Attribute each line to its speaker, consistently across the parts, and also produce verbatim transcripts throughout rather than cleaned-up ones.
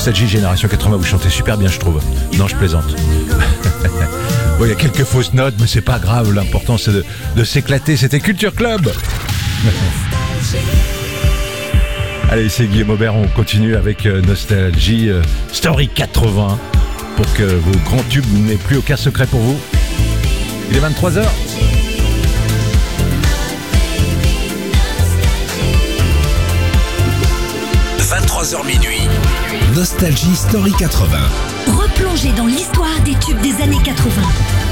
Speaker 1: Nostalgie Génération quatre-vingts, vous chantez super bien, je trouve. Non, je plaisante. Bon, il y a quelques fausses notes, mais c'est pas grave. L'important, c'est de, de s'éclater. C'était Culture Club. Allez, c'est Guillaume Aubert. On continue avec euh, Nostalgie euh, Story quatre-vingts pour que vos grands tubes n'aient plus aucun secret pour vous. Il est vingt-trois heures.
Speaker 2: vingt-trois heures minuit. Nostalgie Story quatre-vingts.
Speaker 3: Replongez dans l'histoire des tubes des années quatre-vingts.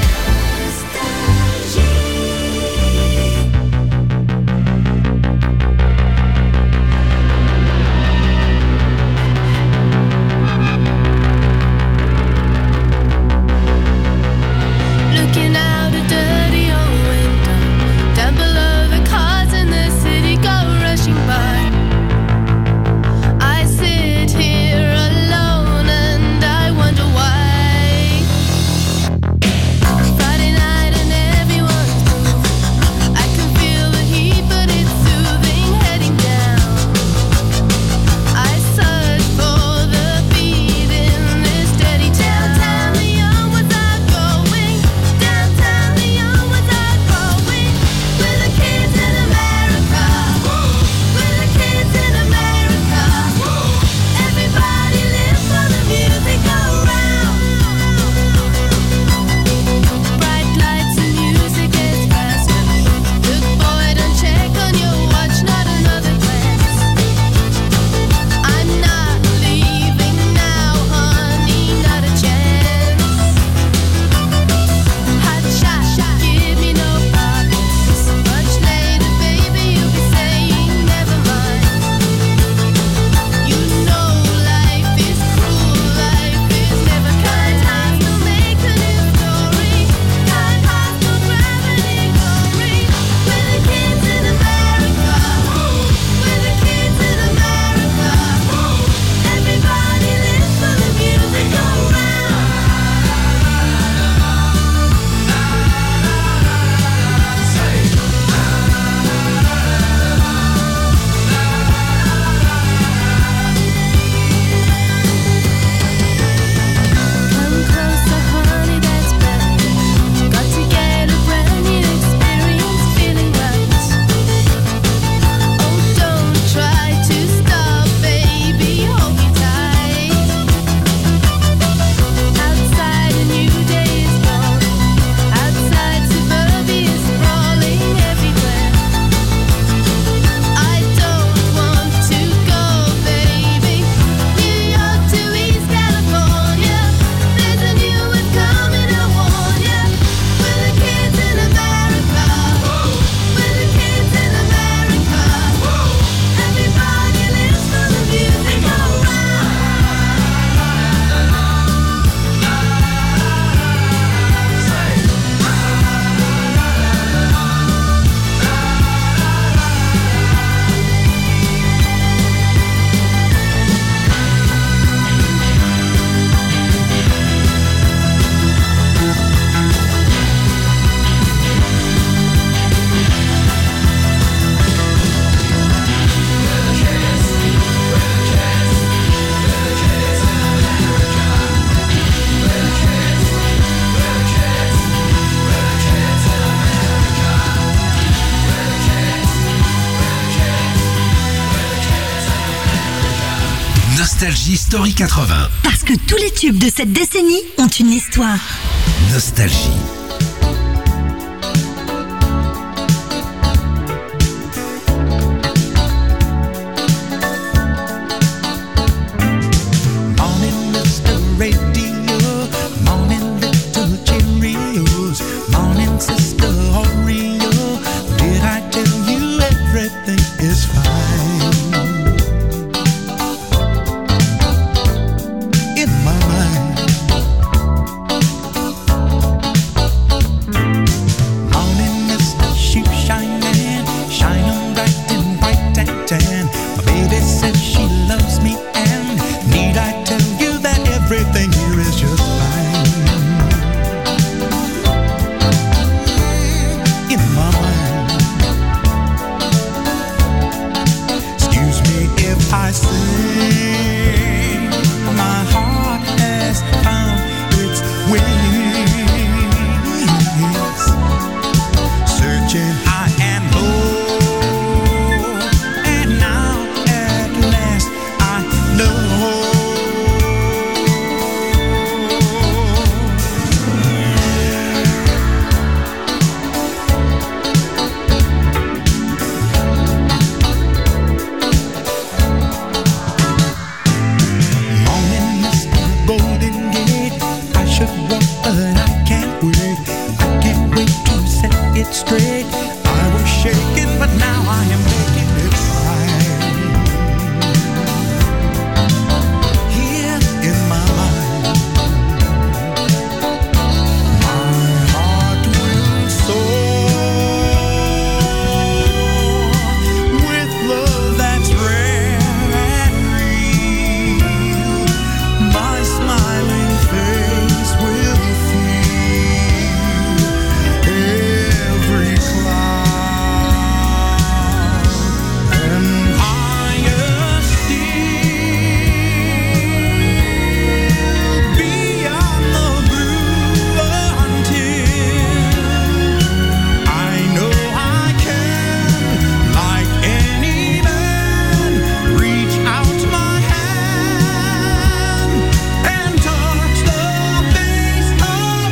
Speaker 2: Nostalgie Story quatre-vingts.
Speaker 3: Parce que tous les tubes de cette décennie ont une histoire.
Speaker 2: Nostalgie.
Speaker 4: In my mind, straight. I was shaking, but now I am making it right. Here in my mind, my heart will soar with love that's rare and real. My smiling face will feel every cloud and higher still beyond the blue until I know I can, like any man, reach out my hand and touch the face of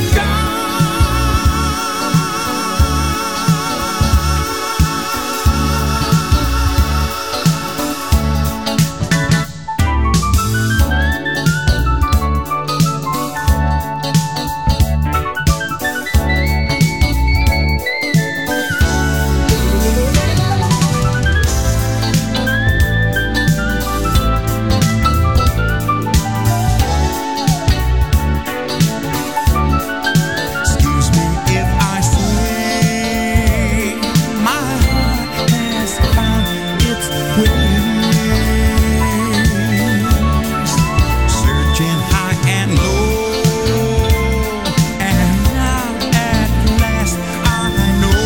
Speaker 4: Excuse me if I say my heart has found its wings, searching high and low, and now at last I know.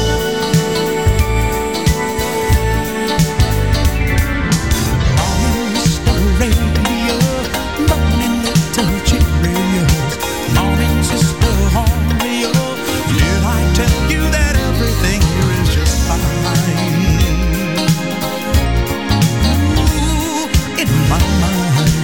Speaker 4: Morning, Mister Radio, morning, little Cheerios, morning, Sister Oreo. Did I tell you that everything here is just fine? Ooh, in my mind.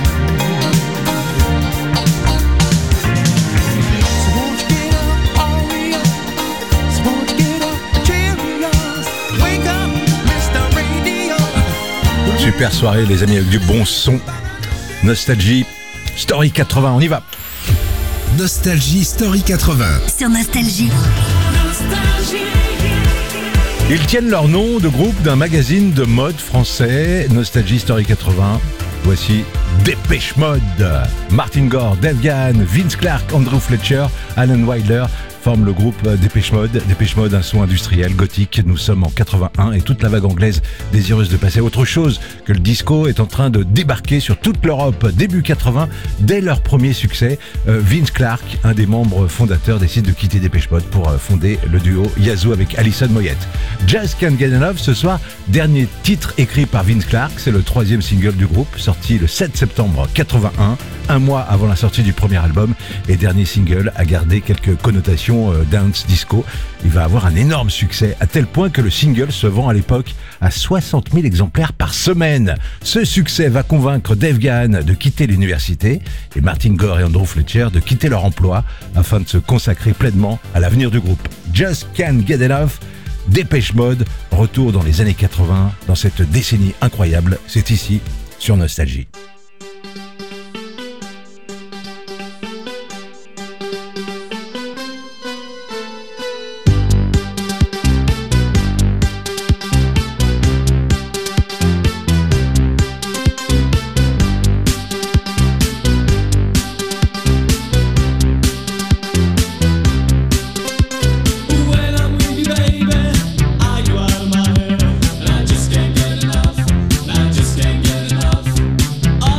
Speaker 4: So won't you get up, Oreo? So won't you get up, Cheerios? Wake up, Mister Radio.
Speaker 1: Super soirée les amis avec du bon son. Nostalgie, Story quatre-vingts, on y va.
Speaker 2: Nostalgie Story quatre-vingts.
Speaker 3: Sur Nostalgie.
Speaker 1: Ils tiennent leur nom de groupe d'un magazine de mode français, Nostalgie Story quatre-vingts. Voici Dépêche Mode. Martin Gore, Dave Gahan, Vince Clarke, Andrew Fletcher, Alan Wilder forment le groupe Dépêche Mode. Dépêche Mode, un son industriel, gothique. Nous sommes en quatre-vingt-un et toute la vague anglaise désireuse de passer à autre chose que le disco est en train de débarquer sur toute l'Europe. Début quatre-vingts, dès leur premier succès, euh, Vince Clarke, un des membres fondateurs, décide de quitter Dépêche Mode pour euh, fonder le duo Yazoo avec Alison Moyet. Just Can't Get Enough, ce soir, dernier titre écrit par Vince Clarke, c'est le troisième single du groupe, sorti le sept septembre quatre-vingt-un, un mois avant la sortie du premier album, et dernier single à garder quelques connotations euh, dance disco. Il va avoir un énorme succès, à tel point que le single se vend à l'époque à soixante mille exemplaires par semaine. Ce succès va convaincre Dave Gahan de quitter l'université et Martin Gore et Andrew Fletcher de quitter leur emploi afin de se consacrer pleinement à l'avenir du groupe. Just Can't Get Enough, Dépêche Mode, retour dans les années quatre-vingts, dans cette décennie incroyable, c'est ici, sur Nostalgie.
Speaker 5: When I'm with you, baby, are you out of my head? And I just can't get enough, and I just can't get enough.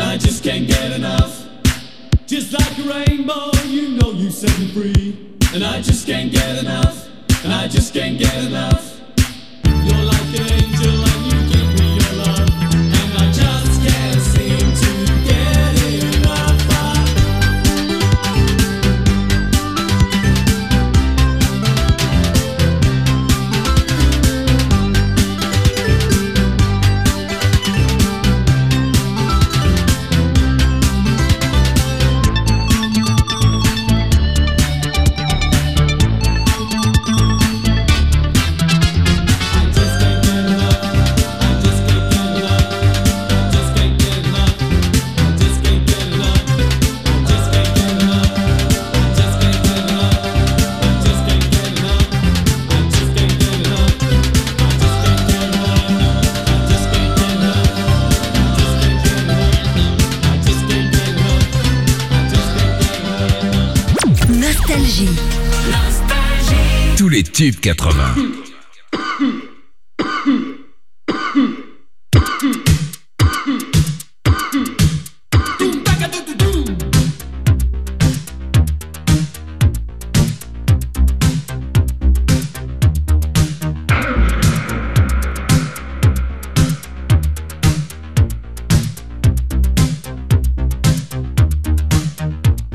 Speaker 5: I just can't get enough. Just like a rainbow, you know you set me free. And I just can't get enough. And I just can't get enough. You're like an angel and you give me your love. And I just can't seem to get enough.
Speaker 3: Nostalgie.
Speaker 2: Tous les tubes quatre-vingts.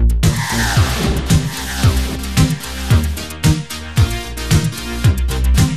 Speaker 4: Thank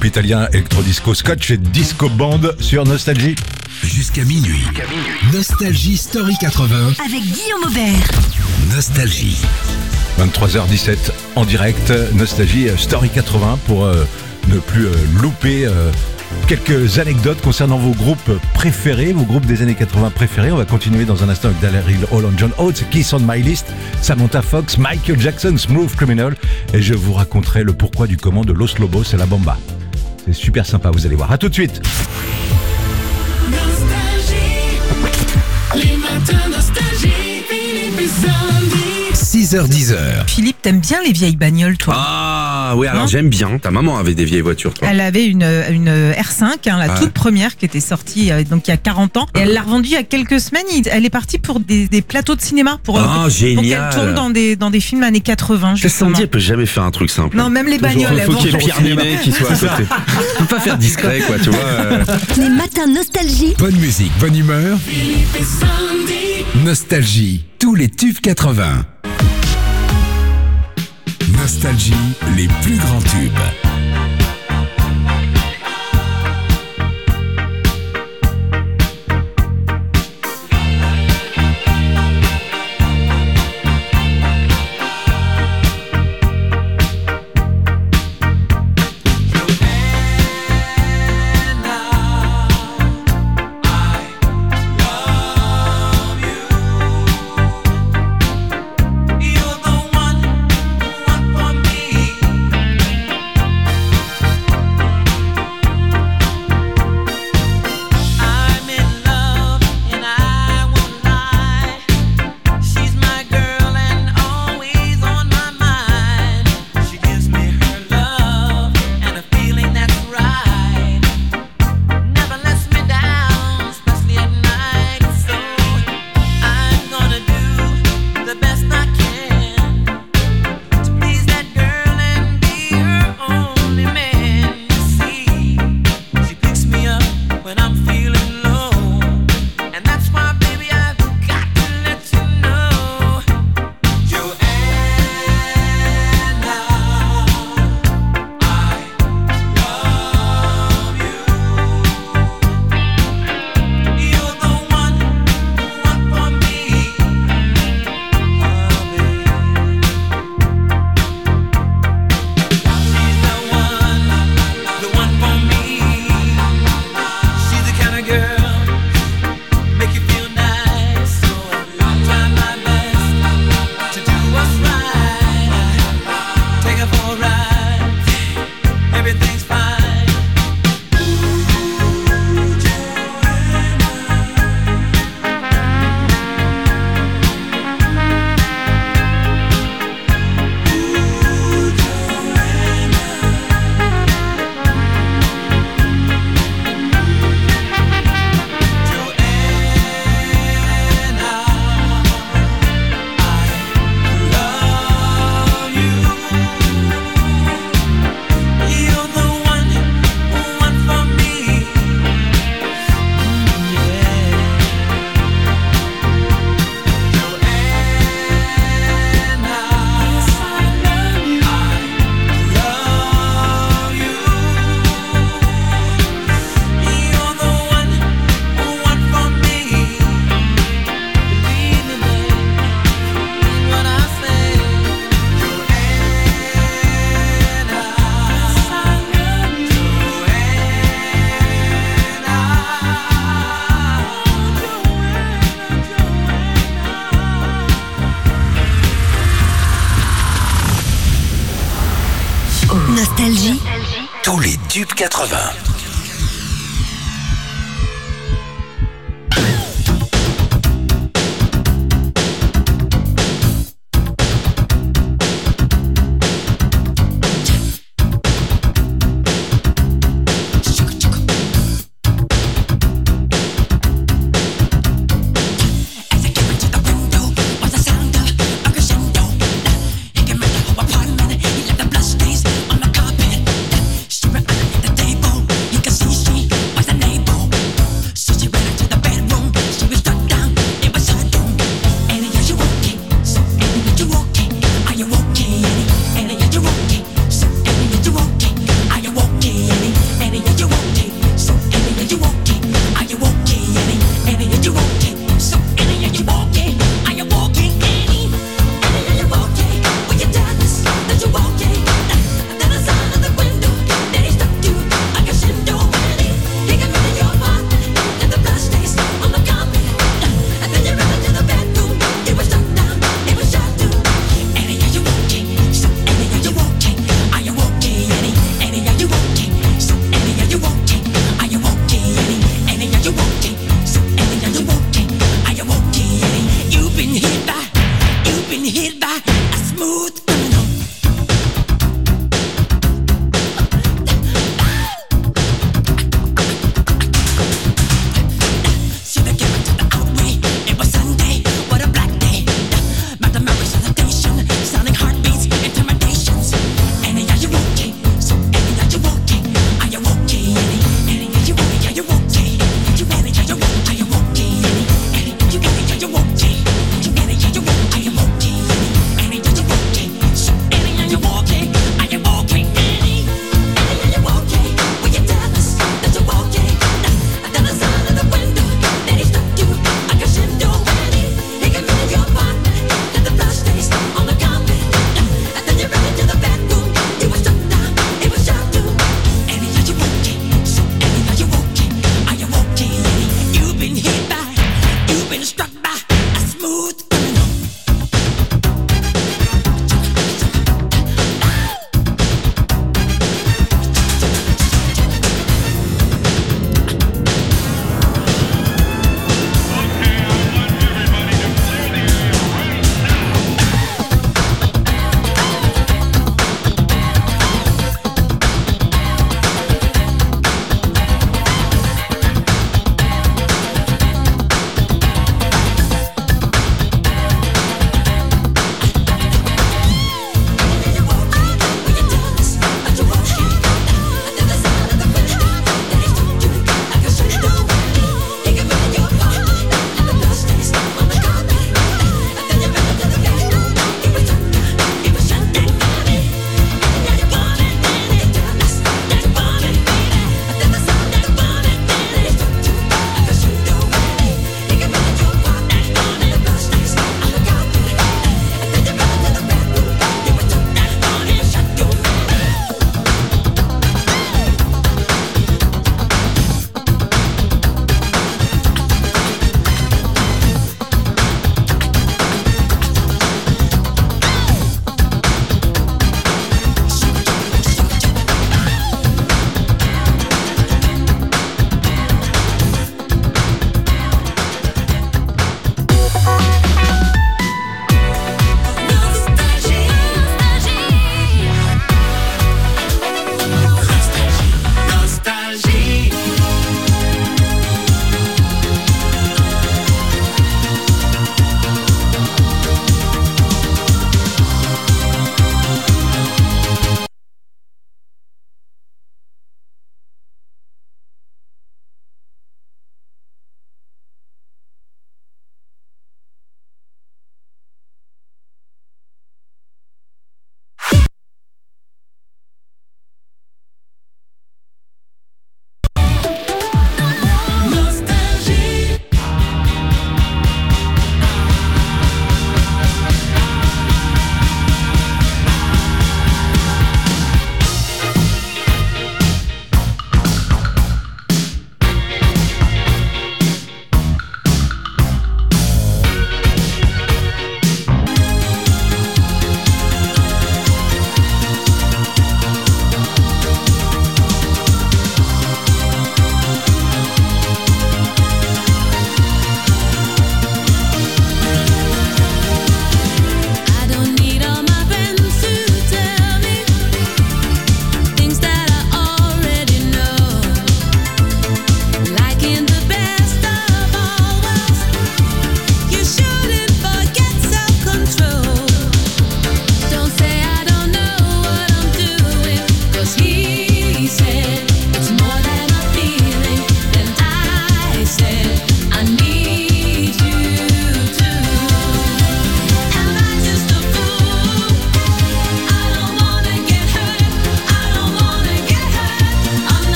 Speaker 1: groupe italien électro-disco Scotch et Disco Band sur Nostalgie.
Speaker 2: Jusqu'à minuit. Nostalgie Story quatre-vingts.
Speaker 3: Avec Guillaume Aubert.
Speaker 2: Nostalgie.
Speaker 1: vingt-trois heures dix-sept en direct, Nostalgie Story quatre-vingts pour euh, ne plus euh, louper euh, quelques anecdotes concernant vos groupes préférés, vos groupes des années quatre-vingts préférés. On va continuer dans un instant avec Daryl Hall and John Oates, Kiss on My List, Samantha Fox, Michael Jackson, Smooth Criminal, et je vous raconterai le pourquoi du comment de Los Lobos et la Bamba. C'est super sympa, vous allez voir. À tout de suite.
Speaker 5: Les matins nostalgie, Philippe et Sandy.
Speaker 2: six heures dix.
Speaker 6: Philippe, t'aimes bien les vieilles bagnoles, toi?
Speaker 7: Ah oui, alors
Speaker 6: Hein
Speaker 7: j'aime bien. Ta maman avait des vieilles voitures, toi.
Speaker 6: Elle avait une, une R cinq, hein, la
Speaker 7: Ah.
Speaker 6: toute première, qui était sortie euh, donc il y a quarante ans. Et elle l'a revendue il y a quelques semaines. Il- Elle est partie pour des, des plateaux de cinéma. Pour, euh,
Speaker 7: Ah,
Speaker 6: pour
Speaker 7: génial.
Speaker 6: qu'elle tourne dans des, dans des films années quatre-vingts,
Speaker 7: Qu'est-ce que
Speaker 6: justement.
Speaker 7: Sandy, elle peut jamais faire un truc simple.
Speaker 6: Non, même les bagnoles, elles
Speaker 7: Faut
Speaker 6: vont
Speaker 7: qu'il y ait
Speaker 6: faire-
Speaker 7: Pierre Ninet qui soit à côté. On peut pas faire discret, quoi, tu vois. euh.
Speaker 3: Les matins nostalgie.
Speaker 2: Bonne musique, bonne humeur.
Speaker 5: Philippe et Sandy.
Speaker 2: Nostalgie. Tous les tubes quatre-vingts. Nostalgie. Les plus grands tubes.
Speaker 4: You're the one, one for me.
Speaker 3: Nostalgie.
Speaker 2: Tous les tubes quatre-vingts.
Speaker 4: He left the bloodstains on the carpet. She ran underneath the table.
Speaker 8: that a smooth criminal. See the giver to the outway. It was Sunday, what a black day. Madam Mary salutation, sounding heartbeats, intimidations. Annie, are you okay? So Annie, are you okay? Are you okay, Annie? Annie, are you okay? Are you okay? Are you Annie? Are you okay? Are you okay, Annie? Annie, you Annie, are you okay? You Annie, are you okay? Are you okay, Annie? Annie, are you okay? So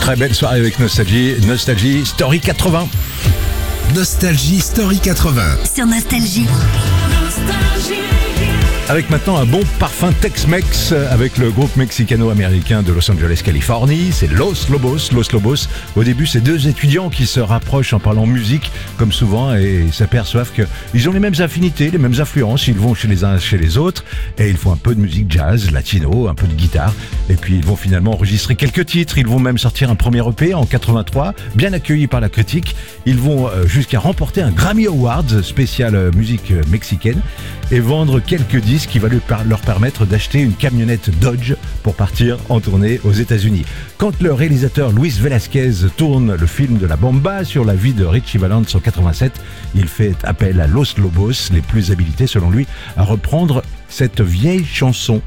Speaker 1: Très belle soirée avec Nostalgie. Nostalgie Story quatre-vingts.
Speaker 2: Nostalgie Story quatre-vingts.
Speaker 3: Sur Nostalgie.
Speaker 1: Avec maintenant un bon parfum Tex-Mex avec le groupe mexicano-américain de Los Angeles, Californie. C'est Los Lobos. Los Lobos. Au début, c'est deux étudiants qui se rapprochent en parlant musique, comme souvent, et s'aperçoivent qu'ils ont les mêmes affinités, les mêmes influences. Ils vont chez les uns chez les autres et ils font un peu de musique jazz, latino, un peu de guitare. Et puis ils vont finalement enregistrer quelques titres. Ils vont même sortir un premier E P en quatre-vingt-trois, bien accueilli par la critique. Ils vont jusqu'à remporter un Grammy Awards spécial musique mexicaine et vendre quelques disques qui va leur permettre d'acheter une camionnette Dodge pour partir en tournée aux États-Unis. Quand le réalisateur Luis Velasquez tourne le film de La Bamba sur la vie de Richie Valens en quatre-vingt-sept, il fait appel à Los Lobos, les plus habilités selon lui, à reprendre cette vieille chanson.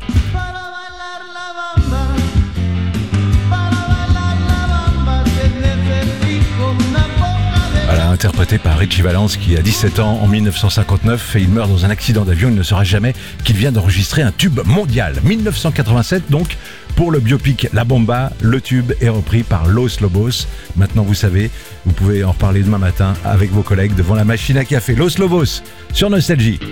Speaker 1: Voilà, interprété par Richie Valens qui a dix-sept ans en mille neuf cent cinquante-neuf et il meurt dans un accident d'avion. Il ne saura jamais qu'il vient d'enregistrer un tube mondial. mille neuf cent quatre-vingt-sept donc, pour le biopic La Bamba, le tube est repris par Los Lobos. Maintenant vous savez, vous pouvez en reparler demain matin avec vos collègues devant la machine à café. Los Lobos sur Nostalgie.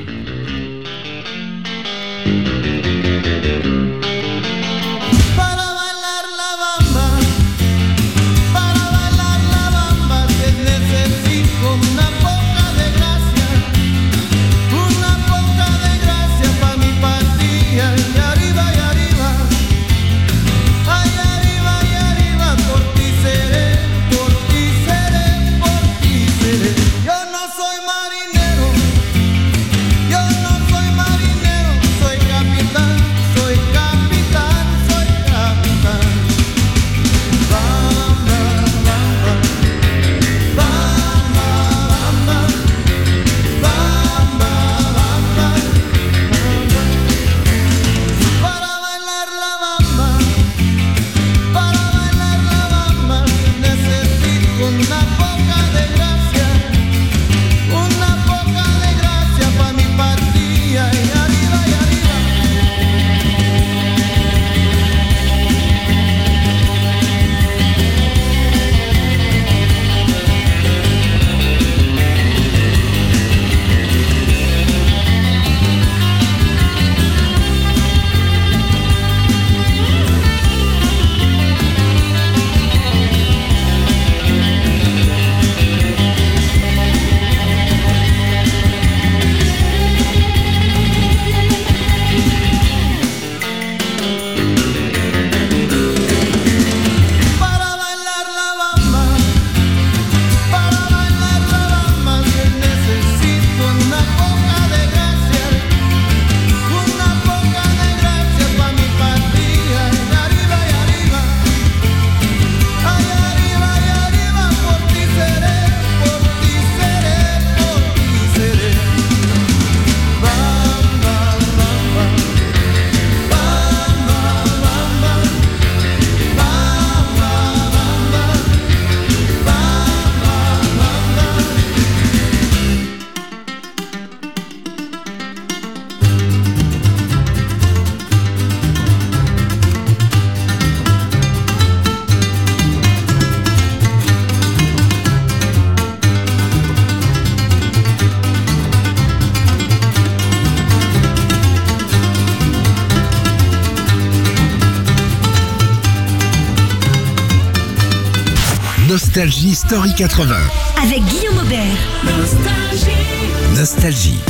Speaker 2: Nostalgie Story quatre-vingts.
Speaker 3: Avec Guillaume Aubert.
Speaker 2: Nostalgie. Nostalgie.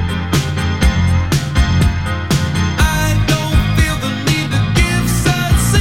Speaker 4: I don't feel the need to give such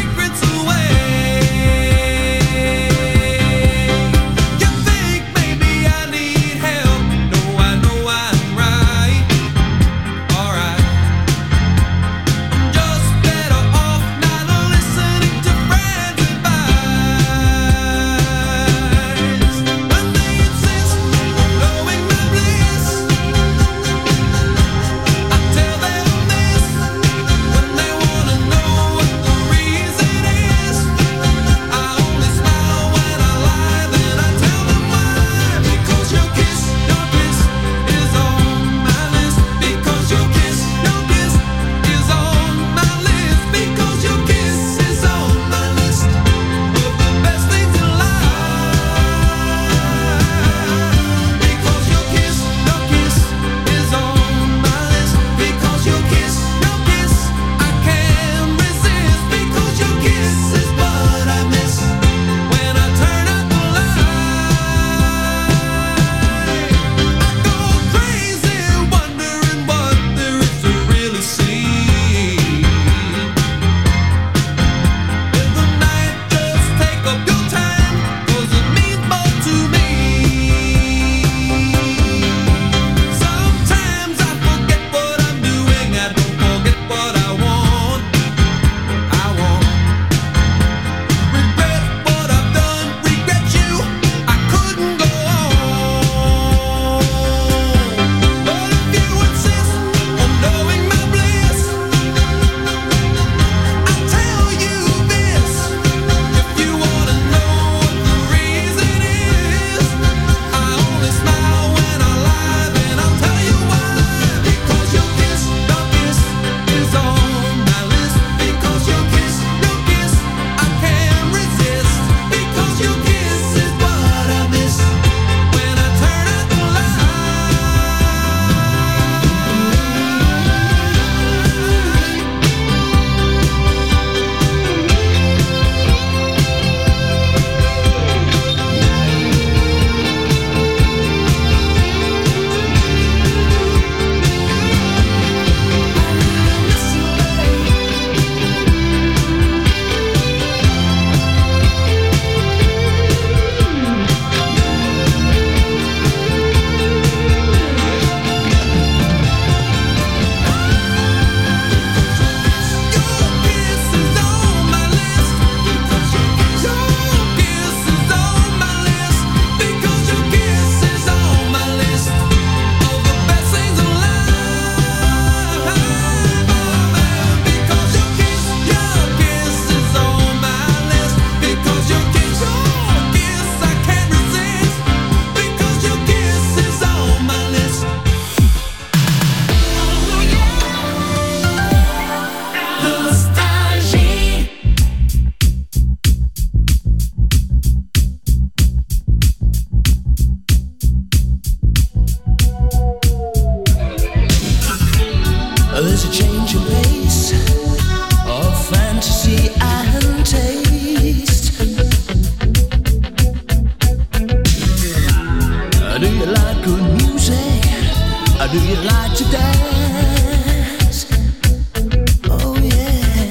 Speaker 4: like to dance. Oh yeah.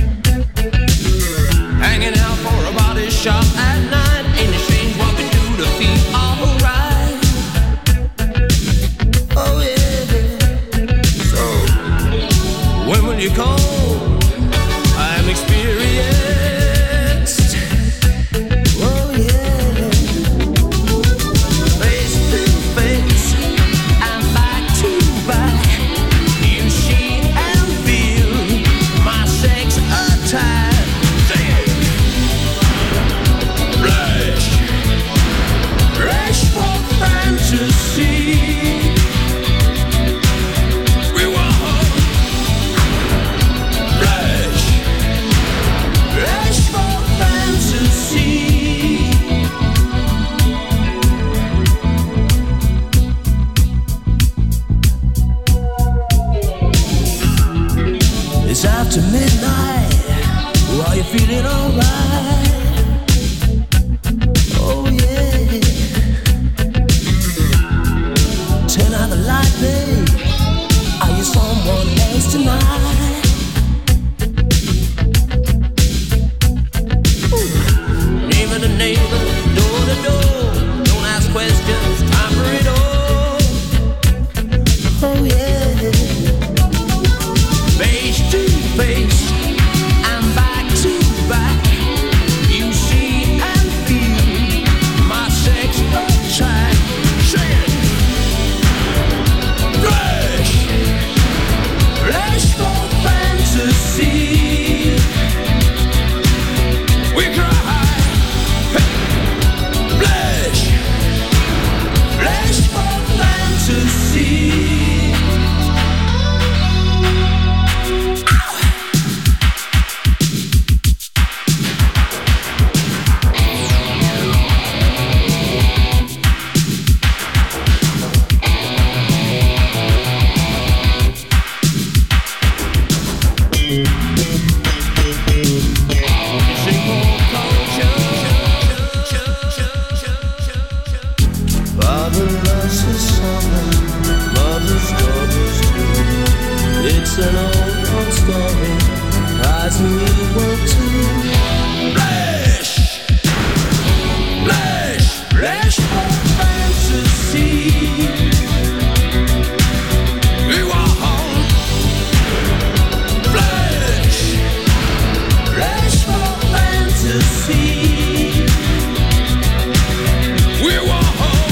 Speaker 4: Hanging out for a body shop at night. Ain't it strange what we do to feel alright? Oh yeah. So when will you come? I'm experienced. Oh yeah. Face to face and back to back. You see and feel my sex attack. Sing it. Rush, rush for fantasy. We want rush, rush for fantasy. It's after midnight. Are you feeling alright? Oh yeah. Turn out the light, babe. Are you someone else tonight? Ooh. Neighbor to neighbor, door to door. Don't ask questions, time for it all. Oh yeah. Face to face and back to back. You see and feel my sex attack. Say it. Rush, rush for fantasy. We cry, hey, flesh, flesh for fantasy. Father loves his son, mother's daughters too. It's an old, old story, eyes and you will too. Flesh, flesh, flesh for fantasy. We want flesh, flesh for fantasy. We want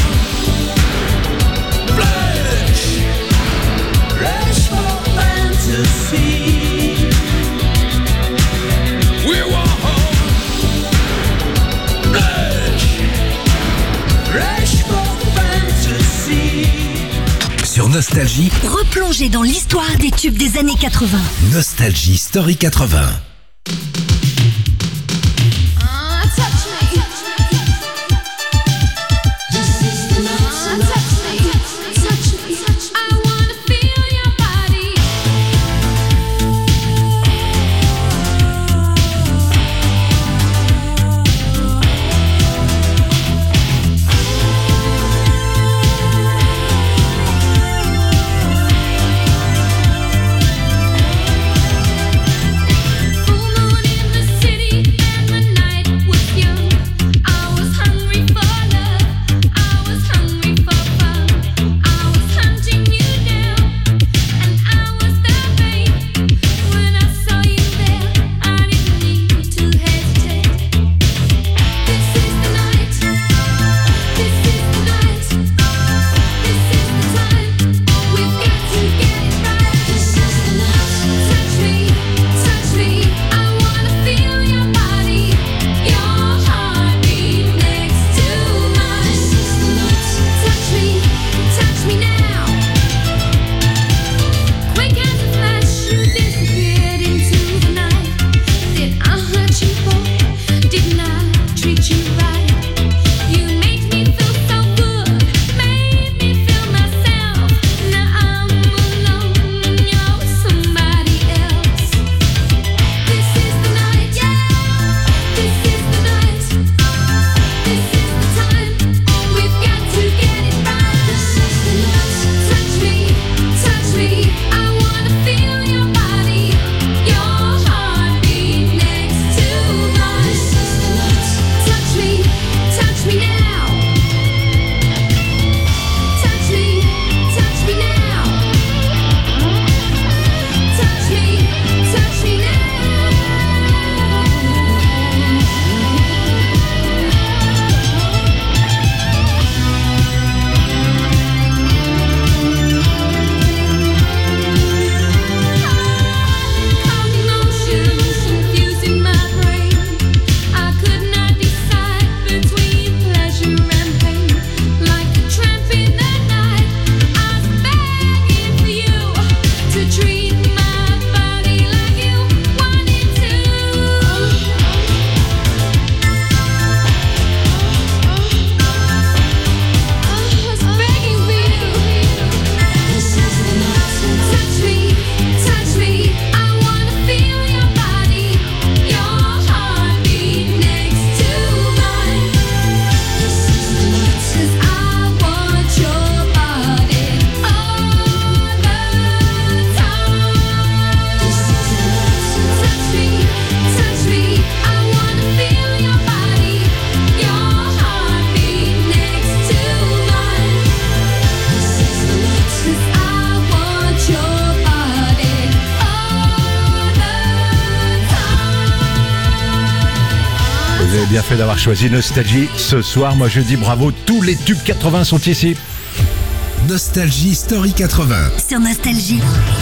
Speaker 4: flesh, flesh for fantasy. We want flesh, flesh for fantasy.
Speaker 2: Sur Nostalgie,
Speaker 3: Replongez dans l'histoire des tubes des années quatre-vingts.
Speaker 2: Nostalgie Story quatre-vingts.
Speaker 8: Full moon
Speaker 1: avez bien fait d'avoir choisi Nostalgie ce soir. Moi je dis bravo, tous les tubes quatre-vingts sont ici.
Speaker 2: Nostalgie Story quatre-vingts.
Speaker 3: Sur Nostalgie.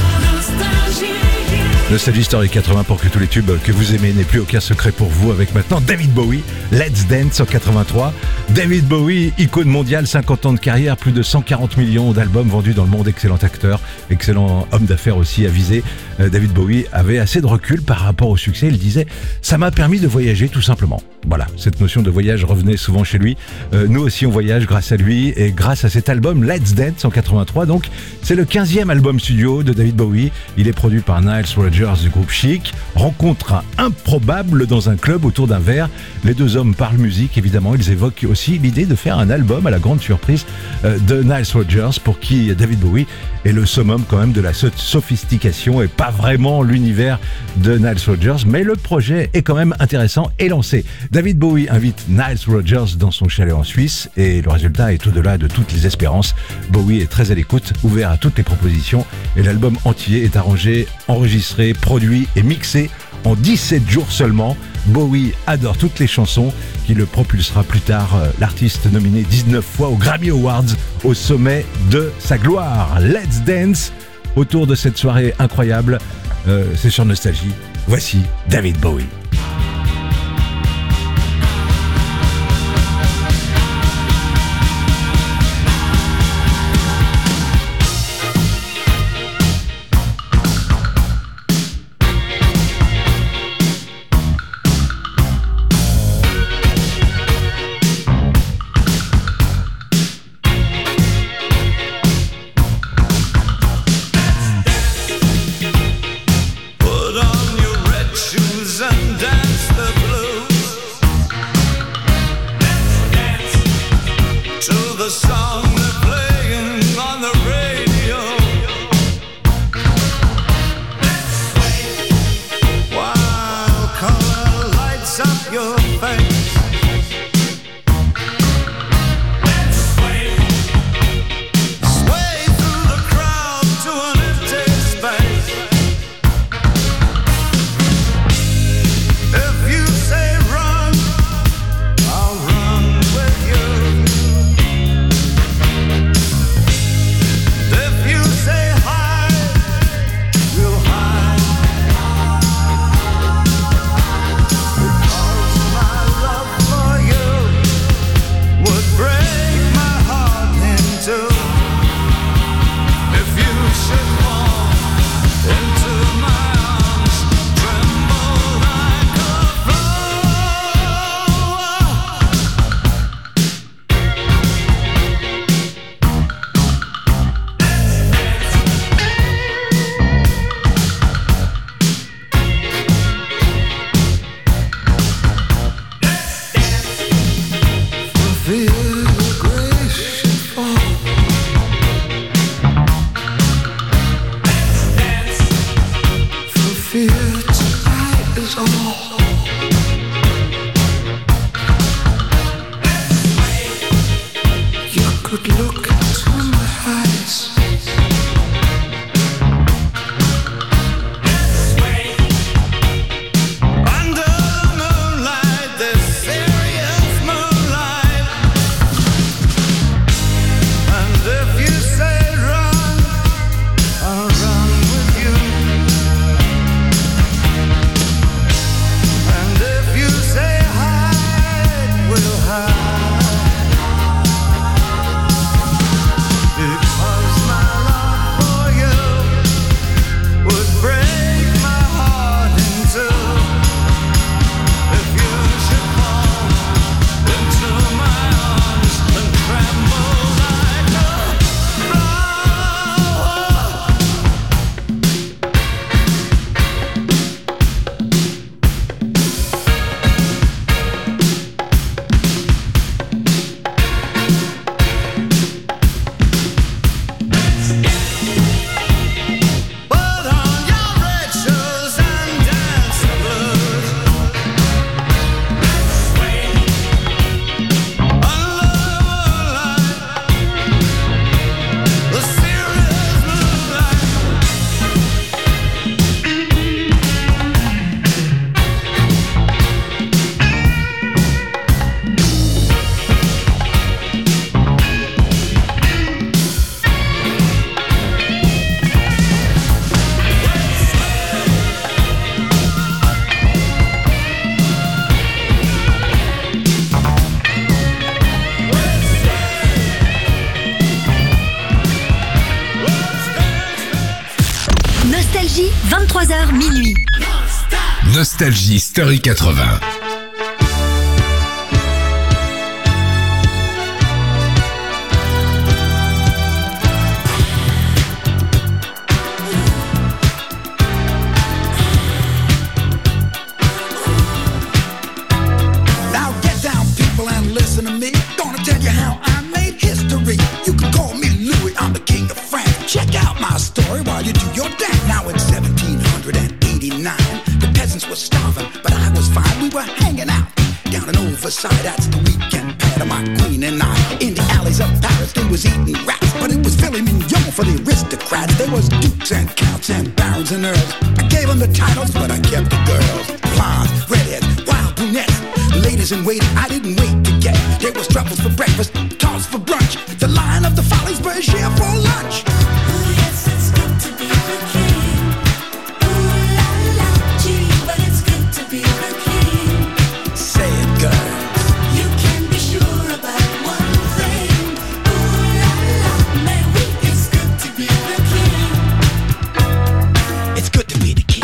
Speaker 1: Nostalgie Story quatre-vingts pour que tous les tubes que vous aimez n'aient plus aucun secret pour vous. Avec maintenant David Bowie, Let's Dance en quatre-vingt-trois. David Bowie, icône mondiale, cinquante ans de carrière, plus de cent quarante millions d'albums vendus dans le monde. Excellent acteur, excellent homme d'affaires aussi avisé. Euh, David Bowie avait assez de recul par rapport au succès. Il disait « ça m'a permis de voyager tout simplement ». Voilà, cette notion de voyage revenait souvent chez lui. Euh, nous aussi on voyage grâce à lui et grâce à cet album Let's Dance en quatre-vingt-trois. Donc c'est le quinzième album studio de David Bowie. Il est produit par Nile Rodgers du groupe Chic. Rencontre improbable dans un club autour d'un verre. Les deux hommes parlent musique, évidemment. Ils évoquent aussi l'idée de faire un album à la grande surprise de Nile Rodgers, pour qui David Bowie est le summum quand même de la sophistication et pas vraiment l'univers de Nile Rodgers. Mais le projet est quand même intéressant et lancé. David Bowie invite Nile Rodgers dans son chalet en Suisse et le résultat est au-delà de toutes les espérances. Bowie est très à l'écoute, ouvert à toutes les propositions et l'album entier est arrangé, enregistré, produit et mixé en dix-sept jours seulement. Bowie adore toutes les chansons qui le propulsera plus tard, l'artiste nominé dix-neuf fois aux Grammy Awards, au sommet de sa gloire. Let's Dance, autour de cette soirée incroyable, euh, c'est sur Nostalgie. Voici David Bowie.
Speaker 4: Put on your red shoes and dance the blues. Dance, dance to the song they're playing on the radio. Let's sway while color lights up your face. Let's sway, sway through the crowd to an empty space. If you say run, I'll run with you. If you say hide, we'll hide. Because my love for you would break my heart in two. If you should fall into my arms, tremble like a flower. For fear the grace should fall. For fear tonight is all. You could look into my eyes. Under the moonlight, this serious moonlight. And if you say run, I'll run with you.
Speaker 3: Nostalgie, vingt-trois heures minuit.
Speaker 2: Nostalgie Story quatre-vingts.
Speaker 9: Now get down, people, and listen to me. Gonna tell you how I made history. You can call me Louis, I'm the king of France. Check out my story while you do your dance. Now in seventeen eighty-nine, the peasants were starving, but I was fine. We were hanging out down in Overside. That's the weekend pad of my queen and I. In the alleys of Paris, they was eating rats, but it was filet mignon for the aristocrats. There was dukes and counts and barons and earls. I gave them the titles, but I kept the girls. Blondes, redheads, wild brunettes, ladies in waiting, I didn't wait to get. There was truffles for breakfast, tarts for brunch, the Lion of the Follies Bergère for lunch. Say it, girl.
Speaker 8: You can be sure about one thing. Ooh la la, man, it's good to be the king.
Speaker 9: It's good to be the king.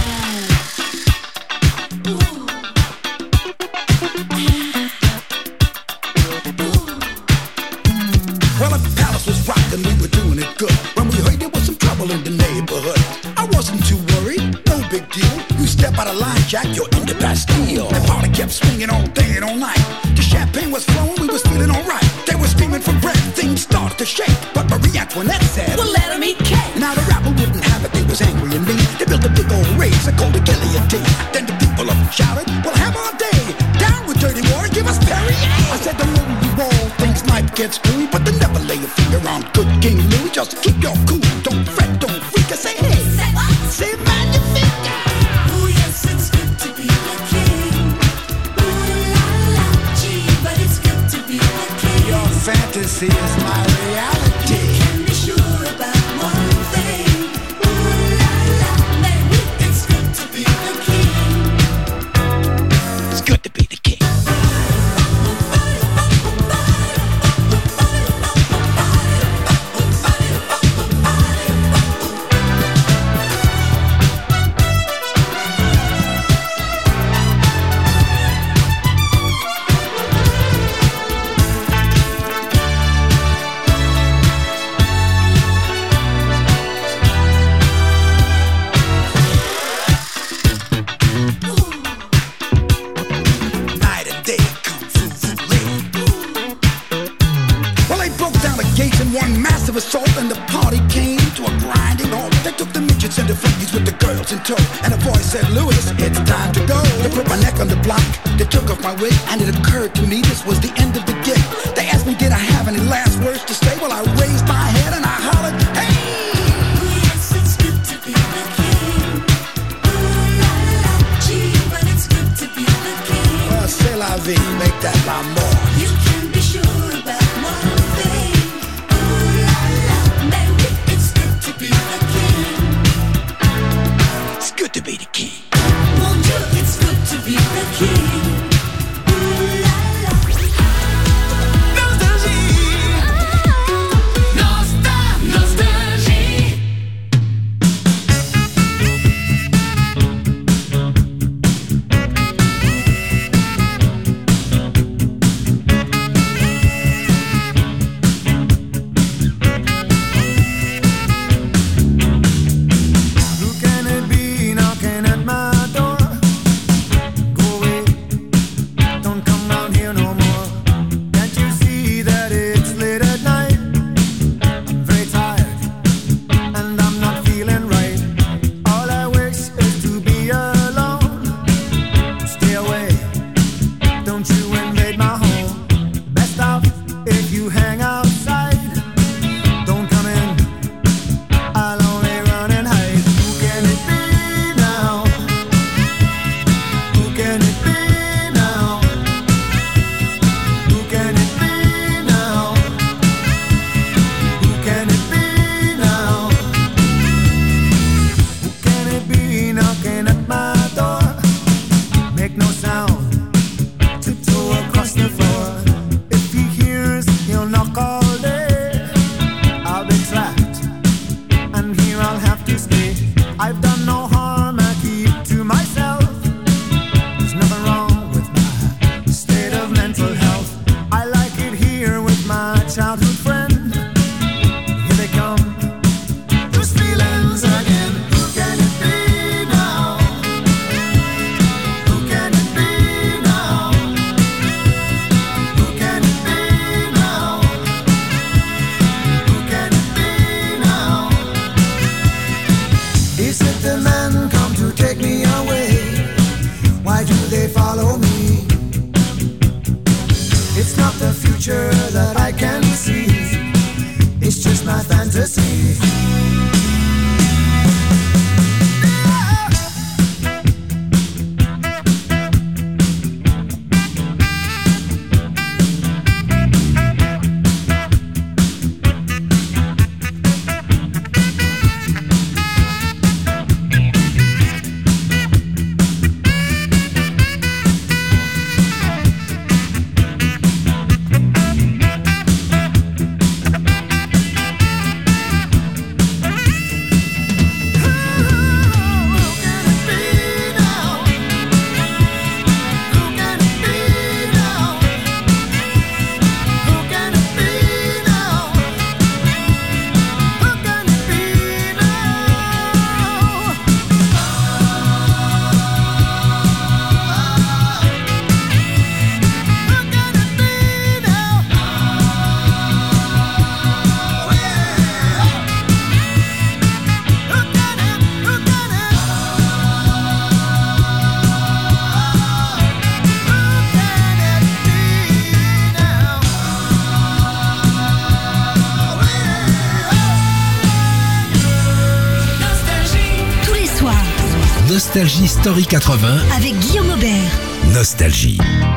Speaker 9: Well, if the palace was rocking, we were doing it good. When we heard there was some trouble in the neighborhood, I wasn't too worried, no big deal. You step out of line, Jack, you're in the Bastille. The party kept swinging all day and all night. The champagne was flowing, we was feeling alright. They were screaming for bread, things started to shake. But Marie Antoinette said,
Speaker 8: Well, let 'em eat cake.
Speaker 9: now the rabble wouldn't have it, they was angry and mean. They built a big old race, called the guillotine. Then the people up shouted, we'll have our day. Down with dirty water, give us Perrier. I said, don't know you all, things might get screwed, but then never lay a finger on good King Louis. Just keep your cool, don't fret, don't freak. I say, hey,
Speaker 8: Say what?
Speaker 9: say magnifique.
Speaker 8: Ooh, yes, it's good to be the king. Ooh la la, gee, but it's good to be the king.
Speaker 9: Your fantasy is my reality.
Speaker 8: Can be sure about one thing. Ooh la la, man, it's good to be the king.
Speaker 9: It's good to be the king. Night and day, kung fu lady. Well, they broke down the gates in one massive assault, and the party came to a grinding halt. They took the midgets and the freakies with the girls in tow, and a voice said, Louis, it's time to go. They put my neck on the block, they took off my wig, and it occurred to me this was the end of the gig. They asked me, did I have any last words to say? Well, I raised my head and I hollered, hey!
Speaker 8: Ooh, yes, it's good to be the king. Ooh la la, gee, but it's good to be the king.
Speaker 9: Well, c'est la vie, make that my more.
Speaker 8: You can be sure about one thing. Ooh la la, man, it's good to be the king.
Speaker 9: It's good to be the king.
Speaker 8: Mon Dieu, it's good to be the king. Ooh la la. Nostalgie. Nostal- Nostalgie.
Speaker 5: Who can it be knocking at my door? Go away, don't come round here no more. Can't you see that it's late at night? I'm very tired and I'm not feeling right. All I wish is to be alone. Stay away, don't you invade my home. Best off if you hang outside. Don't come in, I'll only run and hide. Who can it be now? Who can it be now? Who can it be now? Who can it be now? Who can it be knocking at my door? Make no sound, tiptoe across the floor. If he hears, he'll knock all day. I'll be trapped, and here I'll have to stay.
Speaker 9: future that I can see. It's just my fantasy.
Speaker 2: Nostalgie Story quatre-vingts
Speaker 3: avec Guillaume Aubert.
Speaker 2: Nostalgie.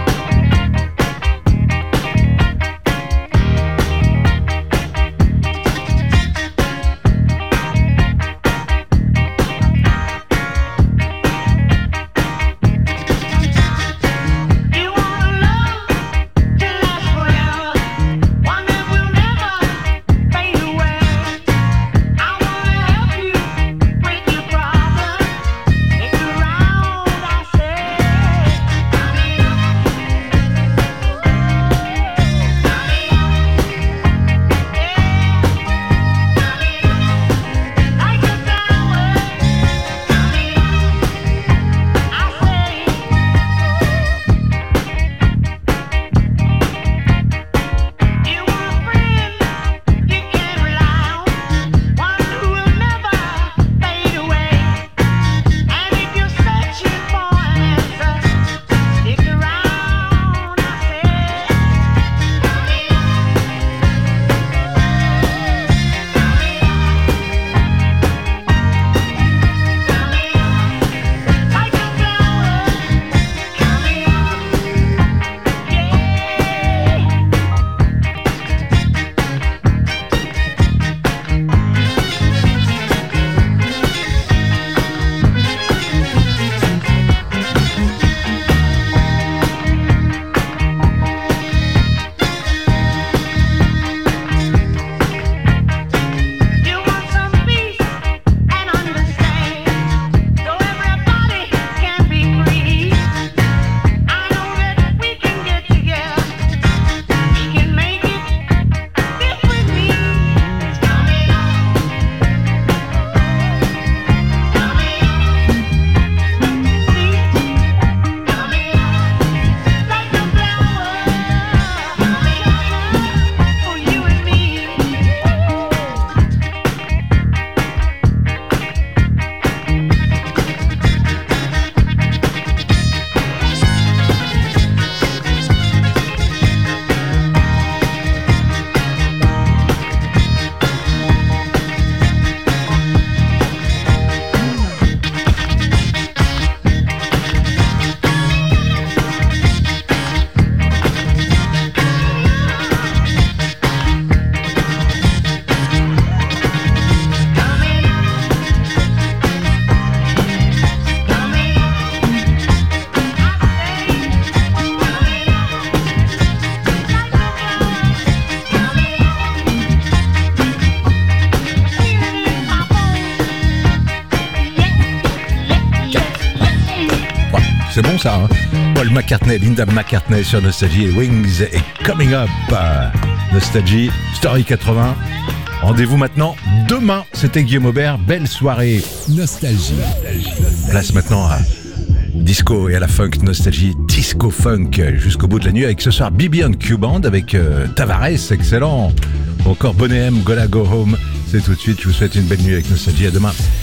Speaker 1: C'est bon ça, hein. Paul McCartney, Linda McCartney sur Nostalgie et Wings et Coming Up. Nostalgie, Story quatre-vingts. Rendez-vous maintenant demain. C'était Guillaume Aubert. Belle soirée.
Speaker 2: Nostalgie.
Speaker 1: Place maintenant à disco et à la funk. Nostalgie, disco funk jusqu'au bout de la nuit avec ce soir B B and Q Band avec euh, Tavares, excellent. Encore Bonnet M, Gotta Go Home. C'est tout de suite. Je vous souhaite une belle nuit avec Nostalgie. À demain.